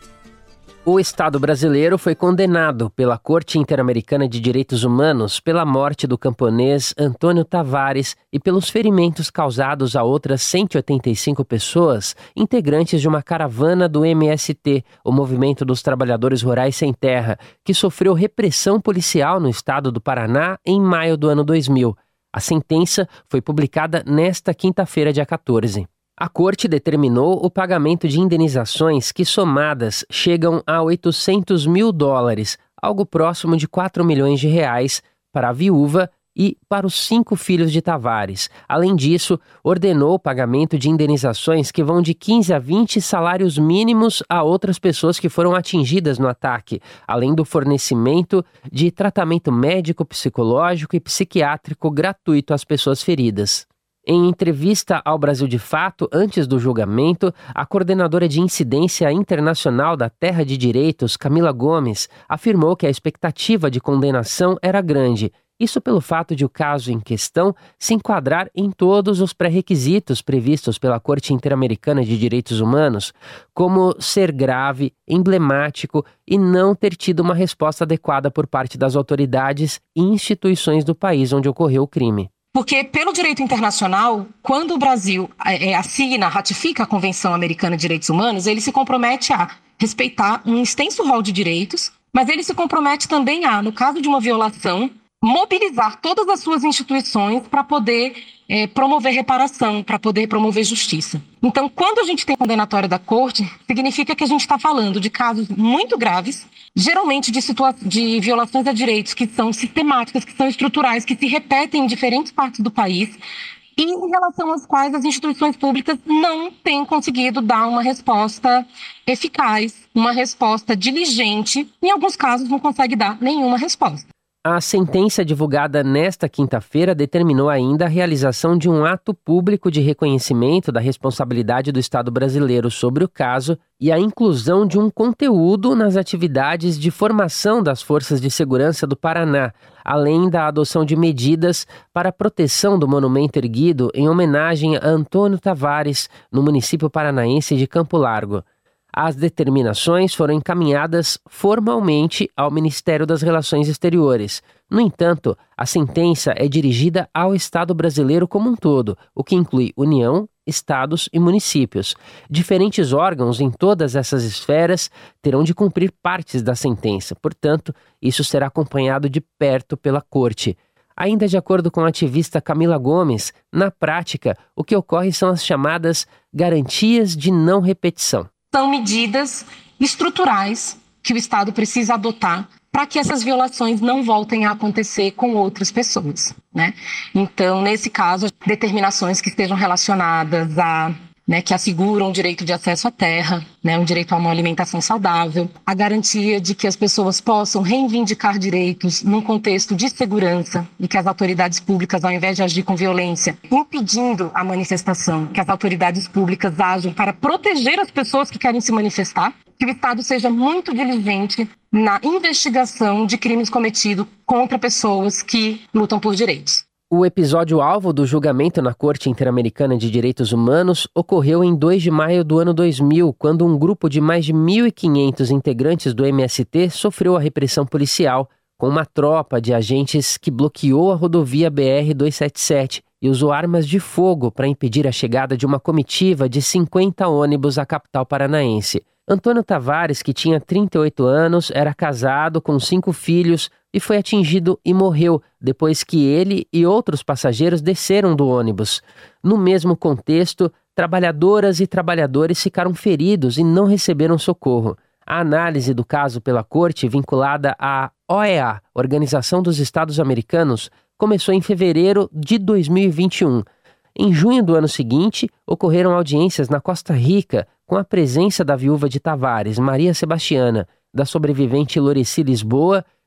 O Estado brasileiro foi condenado pela Corte Interamericana de Direitos Humanos pela morte do camponês Antônio Tavares e pelos ferimentos causados a outras cento e oitenta e cinco pessoas integrantes de uma caravana do M S T, o Movimento dos Trabalhadores Rurais Sem Terra, que sofreu repressão policial no estado do Paraná em maio do ano dois mil. A sentença foi publicada nesta quinta-feira, dia quatorze. A Corte determinou o pagamento de indenizações que, somadas, chegam a oitocentos mil dólares, algo próximo de quatro milhões de reais, para a viúva e para os cinco filhos de Tavares. Além disso, ordenou o pagamento de indenizações que vão de quinze a vinte salários mínimos a outras pessoas que foram atingidas no ataque, além do fornecimento de tratamento médico, psicológico e psiquiátrico gratuito às pessoas feridas. Em entrevista ao Brasil de Fato, antes do julgamento, a coordenadora de incidência internacional da Terra de Direitos, Camila Gomes, afirmou que a expectativa de condenação era grande. Isso pelo fato de o caso em questão se enquadrar em todos os pré-requisitos previstos pela Corte Interamericana de Direitos Humanos, como ser grave, emblemático e não ter tido uma resposta adequada por parte das autoridades e instituições do país onde ocorreu o crime. Porque, pelo direito internacional, quando o Brasil é, assina, ratifica a Convenção Americana de Direitos Humanos, ele se compromete a respeitar um extenso rol de direitos, mas ele se compromete também a, no caso de uma violação, mobilizar todas as suas instituições para poder é, promover reparação, para poder promover justiça. Então, quando a gente tem condenatório da Corte, significa que a gente está falando de casos muito graves, geralmente de, situa- de violações a direitos que são sistemáticas, que são estruturais, que se repetem em diferentes partes do país e em relação às quais as instituições públicas não têm conseguido dar uma resposta eficaz, uma resposta diligente, em alguns casos não consegue dar nenhuma resposta. A sentença divulgada nesta quinta-feira determinou ainda a realização de um ato público de reconhecimento da responsabilidade do Estado brasileiro sobre o caso e a inclusão de um conteúdo nas atividades de formação das Forças de Segurança do Paraná, além da adoção de medidas para a proteção do monumento erguido em homenagem a Antônio Tavares, no município paranaense de Campo Largo. As determinações foram encaminhadas formalmente ao Ministério das Relações Exteriores. No entanto, a sentença é dirigida ao Estado brasileiro como um todo, o que inclui União, estados e municípios. Diferentes órgãos em todas essas esferas terão de cumprir partes da sentença, portanto, isso será acompanhado de perto pela Corte. Ainda de acordo com a ativista Camila Gomes, na prática, o que ocorre são as chamadas garantias de não repetição. São medidas estruturais que o Estado precisa adotar para que essas violações não voltem a acontecer com outras pessoas, né? Então, nesse caso, determinações que estejam relacionadas a, né, que asseguram o direito de acesso à terra, né, um direito a uma alimentação saudável, a garantia de que as pessoas possam reivindicar direitos num contexto de segurança e que as autoridades públicas, ao invés de agir com violência, impedindo a manifestação, que as autoridades públicas ajam para proteger as pessoas que querem se manifestar, que o Estado seja muito diligente na investigação de crimes cometidos contra pessoas que lutam por direitos. O episódio-alvo do julgamento na Corte Interamericana de Direitos Humanos ocorreu em dois de maio do ano dois mil, quando um grupo de mais de mil e quinhentos integrantes do M S T sofreu a repressão policial, com uma tropa de agentes que bloqueou a rodovia B R duzentos e setenta e sete e usou armas de fogo para impedir a chegada de uma comitiva de cinquenta ônibus à capital paranaense. Antônio Tavares, que tinha trinta e oito anos, era casado com cinco filhos e foi atingido e morreu depois que ele e outros passageiros desceram do ônibus. No mesmo contexto, trabalhadoras e trabalhadores ficaram feridos e não receberam socorro. A análise do caso pela Corte, vinculada à O E A, Organização dos Estados Americanos, começou em fevereiro de dois mil e vinte e um. Em junho do ano seguinte, ocorreram audiências na Costa Rica com a presença da viúva de Tavares, Maria Sebastiana, da sobrevivente Loreci Lisboa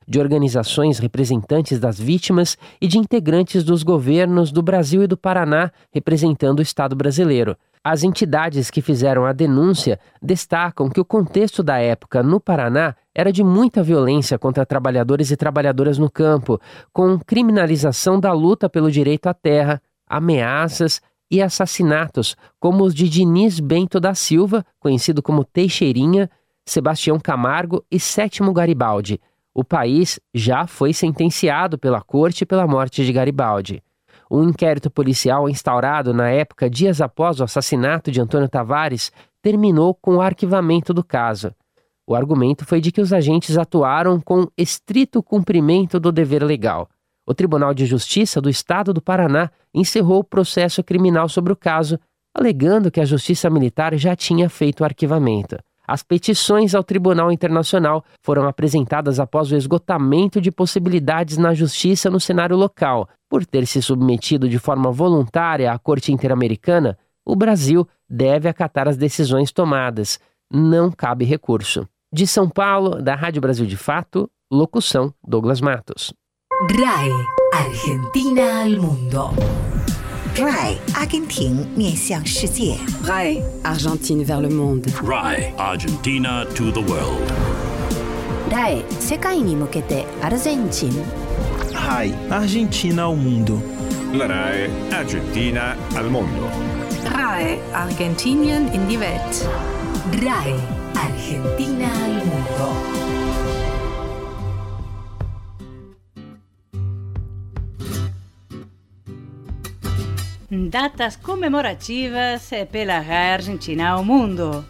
de organizações representantes das vítimas e de integrantes dos governos do Brasil e do Paraná, representando o Estado brasileiro. As entidades que fizeram a denúncia destacam que o contexto da época no Paraná era de muita violência contra trabalhadores e trabalhadoras no campo, com criminalização da luta pelo direito à terra, ameaças e assassinatos, como os de Diniz Bento da Silva, conhecido como Teixeirinha, Sebastião Camargo e Sétimo Garibaldi. O país já foi sentenciado pela corte pela morte de Garibaldi. Um inquérito policial instaurado na época, dias após o assassinato de Antônio Tavares, terminou com o arquivamento do caso. O argumento foi de que os agentes atuaram com estrito cumprimento do dever legal. O Tribunal de Justiça do Estado do Paraná encerrou o processo criminal sobre o caso, alegando que a Justiça Militar já tinha feito o arquivamento. As petições ao Tribunal Internacional foram apresentadas após o esgotamento de possibilidades na justiça no cenário local. Por ter se submetido de forma voluntária à Corte Interamericana, o Brasil deve acatar as decisões tomadas. Não cabe recurso. De São Paulo, da Rádio Brasil de Fato, locução Douglas Matos. R A I Argentina al mundo. R A I Argentina 面向世界 R A I Argentine vers le monde. R A I Argentina to the world. R A I 世界に向けてアルゼンチン R A I Argentina ao mundo. La R A I Argentina al mundo. R A I Argentinien in die Welt. R A I Argentina al mundo. Datas comemorativas pela R A I Argentina ao mundo.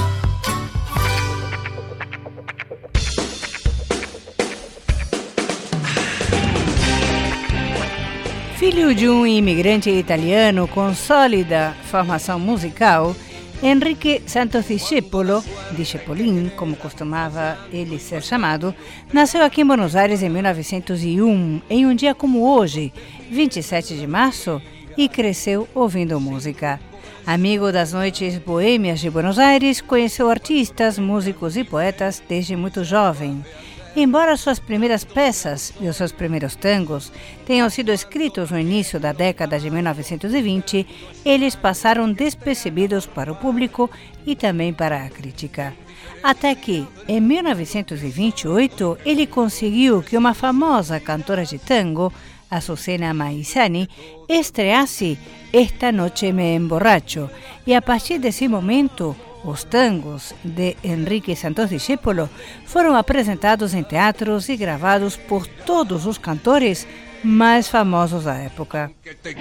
Filho de um imigrante italiano com sólida formação musical, Enrique Santos Discépolo, Discepolin, como costumava ele ser chamado, nasceu aqui em Buenos Aires em mil novecentos e um, em um dia como hoje, vinte e sete de março, e cresceu ouvindo música. Amigo das noites boêmias de Buenos Aires, conheceu artistas, músicos e poetas desde muito jovem. Embora suas primeiras peças e os seus primeiros tangos tenham sido escritos no início da década de mil novecentos e vinte, eles passaram despercebidos para o público e também para a crítica. Até que, em mil novecentos e vinte e oito, ele conseguiu que uma famosa cantora de tango, Azucena Maizani, estreasse Esta Noche Me Emborracho, e a partir desse momento, os tangos de Enrique Santos Discépolo foram apresentados em teatros e gravados por todos os cantores mais famosos da época.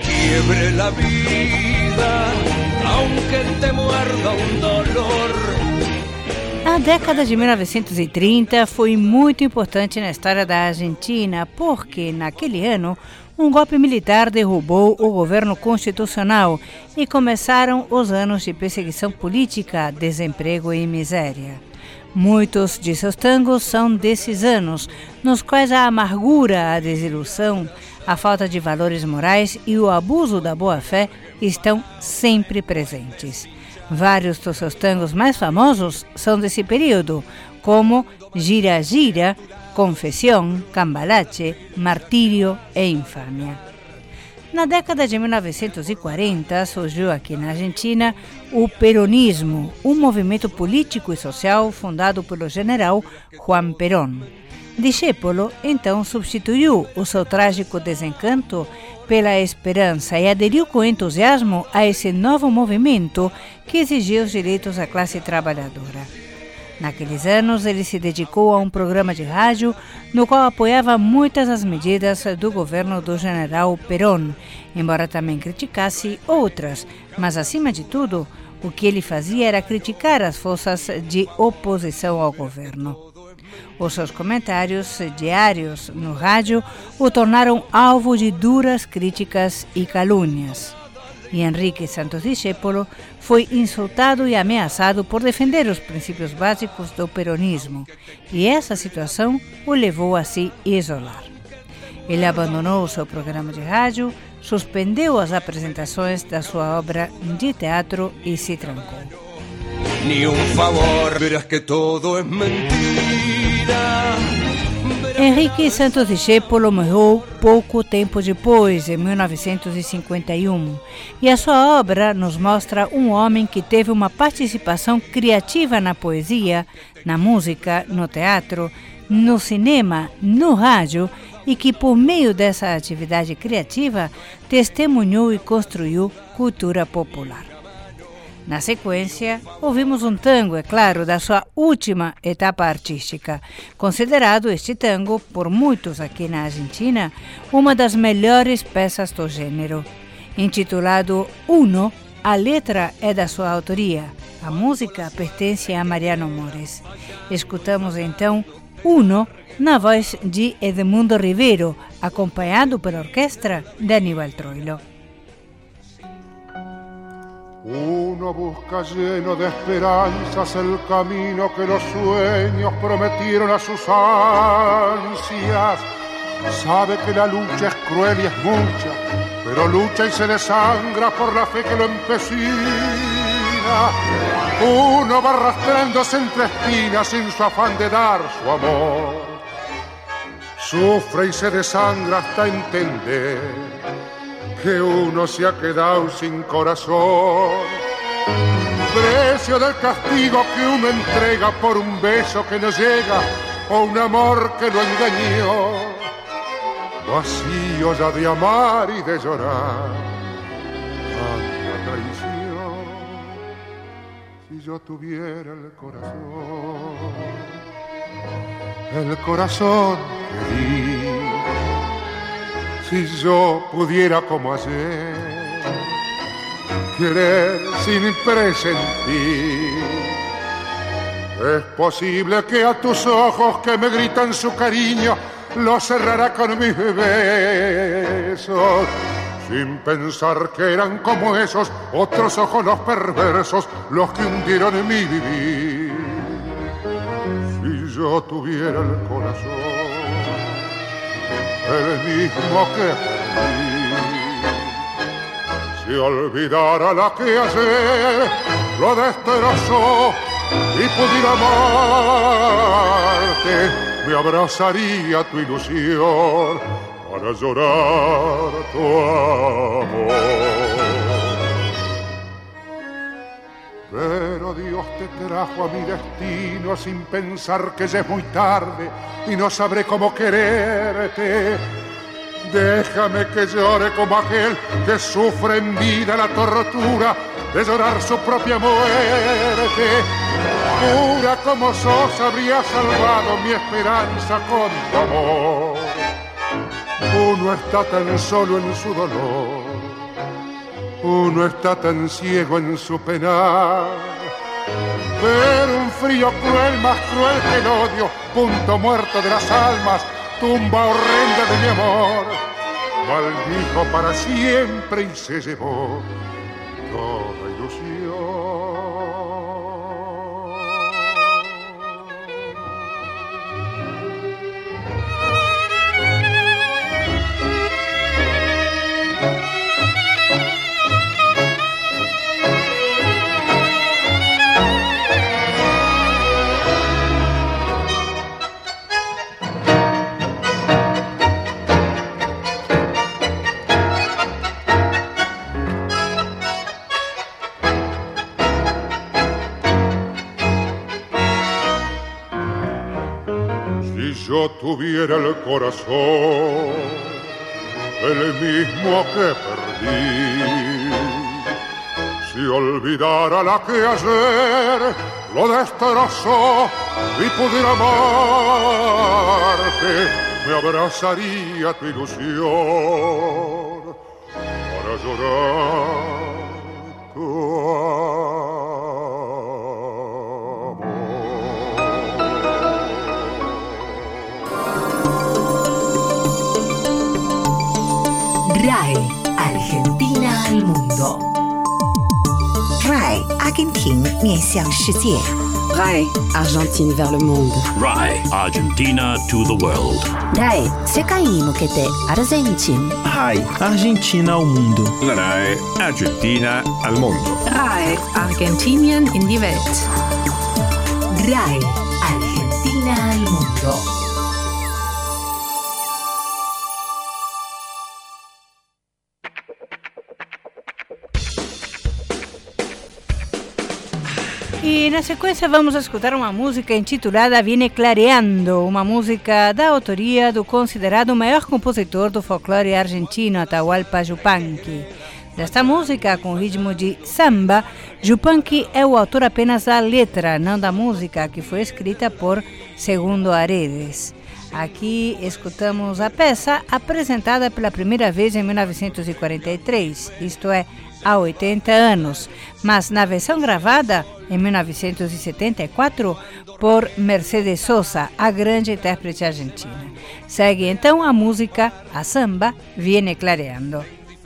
A década de mil novecentos e trinta foi muito importante na história da Argentina, porque naquele ano um golpe militar derrubou o governo constitucional e começaram os anos de perseguição política, desemprego e miséria. Muitos de seus tangos são desses anos, nos quais a amargura, a desilusão, a falta de valores morais e o abuso da boa-fé estão sempre presentes. Vários dos seus tangos mais famosos são desse período, como Gira Gira, Confesión, Cambalache, Martírio e Infâmia. Na década de mil novecentos e quarenta, surgiu aqui na Argentina o peronismo, um movimento político e social fundado pelo general Juan Perón. Discépolo, então, substituiu o seu trágico desencanto pela esperança e aderiu com entusiasmo a esse novo movimento que exigia os direitos da classe trabalhadora. Naqueles anos, ele se dedicou a um programa de rádio no qual apoiava muitas das medidas do governo do general Perón, embora também criticasse outras, mas, acima de tudo, o que ele fazia era criticar as forças de oposição ao governo. Os seus comentários diários no rádio o tornaram alvo de duras críticas e calúnias. E Enrique Santos Discépolo foi insultado e ameaçado por defender os princípios básicos do peronismo, e essa situação o levou a se isolar. Ele abandonou o seu programa de rádio, suspendeu as apresentações da sua obra de teatro e se trancou. Ni un favor, verás que todo es mentira. Henrique Santos Discépolo morreu pouco tempo depois, em mil novecentos e cinquenta e um, e a sua obra nos mostra um homem que teve uma participação criativa na poesia, na música, no teatro, no cinema, no rádio e que, por meio dessa atividade criativa, testemunhou e construiu cultura popular. Na sequência, ouvimos um tango, é claro, da sua última etapa artística, considerado este tango, por muitos aqui na Argentina, uma das melhores peças do gênero. Intitulado Uno, a letra é da sua autoria, a música pertence a Mariano Mores. Escutamos então Uno, na voz de Edmundo Rivero, acompanhado pela orquestra de Aníbal Troilo. Uno busca lleno de esperanzas el camino que los sueños prometieron a sus ansias. Sabe que la lucha es cruel y es mucha, pero lucha y se desangra por la fe que lo empecina. Uno va arrastrándose entre espinas sin su afán de dar su amor. Sufre y se desangra hasta entender que uno se ha quedado sin corazón. Precio del castigo que uno entrega por un beso que no llega o un amor que lo engañó. Vacío ya de amar y de llorar tanta traición. Si yo tuviera el corazón, el corazón que di, si yo pudiera como ayer querer sin presentir, es posible que a tus ojos que me gritan su cariño lo cerrará con mis besos, sin pensar que eran como esos otros ojos los perversos los que hundieron en mi vivir. Si yo tuviera el corazón, el mismo que perdí, si olvidara la que ayer lo destrozó y pudiera amarte, me abrazaría tu ilusión para llorar tu amor. Pero Dios te trajo a mi destino sin pensar que ya es muy tarde y no sabré cómo quererte. Déjame que llore como aquel que sufre en vida la tortura de llorar su propia muerte. Pura como sos habría salvado mi esperanza con tu amor. Uno está tan solo en su dolor, uno está tan ciego en su penar, pero un frío cruel, más cruel que el odio, punto muerto de las almas, tumba horrenda de mi amor, maldijo para siempre y se llevó toda ilusión. Yo tuviera el corazón, el mismo que perdí, si olvidara la que ayer lo destrozó y pudiera amarte, me abrazaría tu ilusión para llorar tu amor. R A E Argentina al mundo. R A E 阿根廷面向世界。 R A E Argentine vers le monde. R A E Argentina to the world. R A E 世界に向けてアルゼンチン。 R A E Argentina ao mundo. R A E Argentina al mundo. R A E Argentinien in die Welt. R A E Argentina al mundo. E na sequência vamos escutar uma música intitulada Viene Clareando, uma música da autoria do considerado maior compositor do folclore argentino, Atahualpa Yupanqui. Desta música, com ritmo de samba, Yupanqui é o autor apenas da letra, não da música, que foi escrita por Segundo Aredes. Aqui escutamos a peça apresentada pela primeira vez em mil novecentos e quarenta e três, isto é, há oitenta anos, mas na versão gravada em mil novecentos e setenta e quatro por Mercedes Sosa, a grande intérprete argentina. Segue então a música, a samba, Viene Clareando.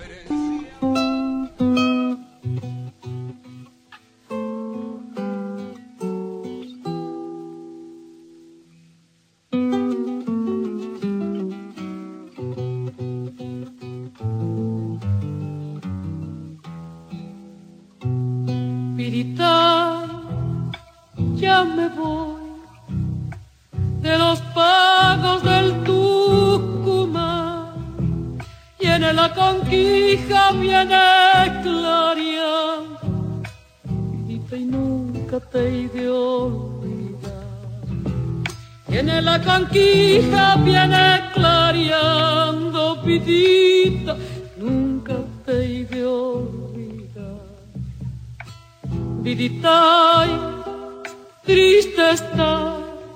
Ya me voy de los pagos del Tucumán y en la conquija viene clareando, vidita, y nunca te he de olvidar. Y en la conquija viene clareando, vidita, nunca te he de olvidar. Vidita, triste está,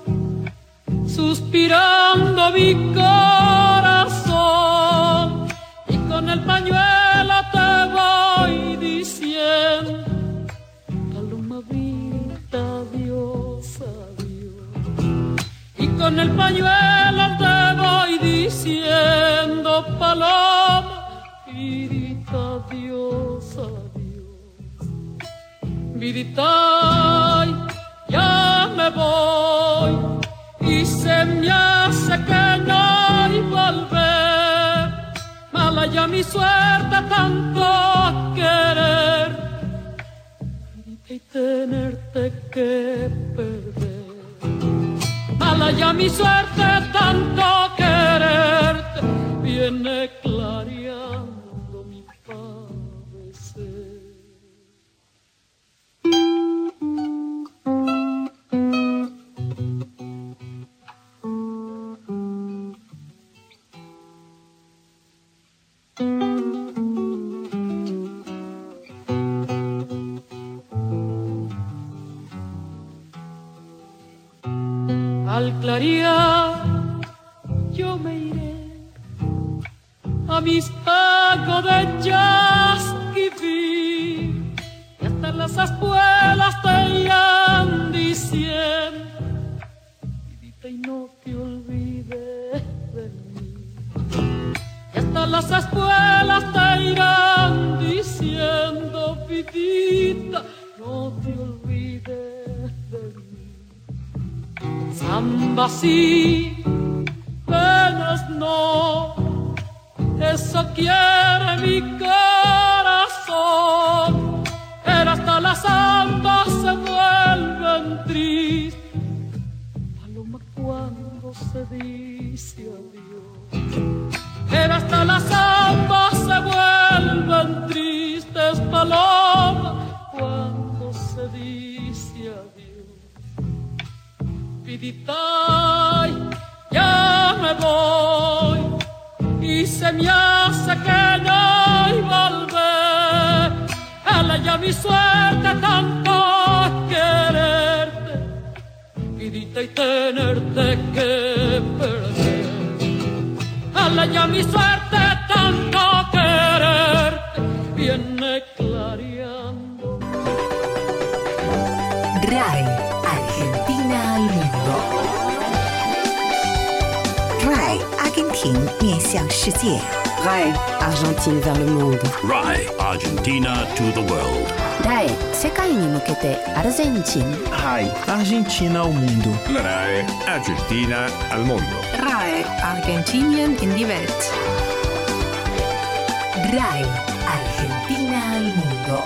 suspirando mi corazón, y con el pañuelo te voy diciendo, paloma vida, adiós, adiós. Y con el pañuelo te voy diciendo, paloma vida, adiós, adiós. Vidita, ya me voy y se me hace que no hay volver. Mala ya mi suerte tanto querer y tenerte que perder. Mala ya mi suerte tanto quererte, viene clareando mi padecer. Al clarear yo me iré a mis pagos de Yasquivir, y hasta las espuelas te irán diciendo, vidita, y no te olvides de mí. Y hasta las espuelas te irán diciendo, vidita, no te olvides de mí. Samba sí, penas no, eso quiere mi corazón. Pero hasta las sambas se vuelven tristes, paloma, cuando se dice adiós. Pero hasta las sambas se vuelven tristes, paloma, cuando se dice adiós. Vidita, ya me voy y se me hace que no hay volver. Ella ya mi suerte tanto quererte, vidita, y tenerte que perder. Ella ya mi suerte tanto quererte, viene clareando. RAI, Argentina al mundo. RAI, Argentina 面向世界。 RAI, Argentine vers le monde. RAI, Argentina to the world. RAI, 世界に向けてアルゼンチン。 RAI, Argentina ao mundo. La RAI, Argentina al mundo. RAI, Argentinien in die Welt. RAI, Argentina al mundo.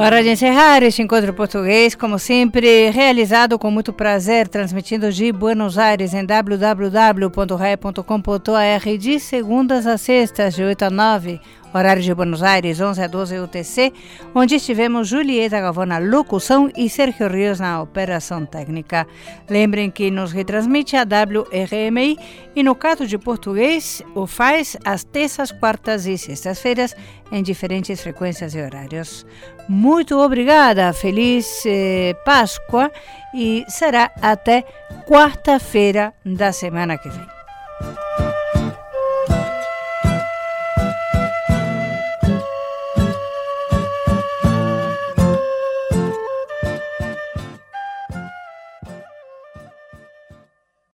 Hora de encerrar este encontro português, como sempre, realizado com muito prazer, transmitindo de Buenos Aires em w w w ponto rai ponto com ponto a r de segundas a sextas, de oito a nove, horário de Buenos Aires, onze a doze U T C, onde estivemos Julieta Galvão na locução e Sérgio Rios na operação técnica. Lembrem que nos retransmite a W R M I e no caso de português o faz às terças, quartas e sextas-feiras em diferentes frequências e horários. Muito obrigada, feliz eh, Páscoa e será até quarta-feira da semana que vem.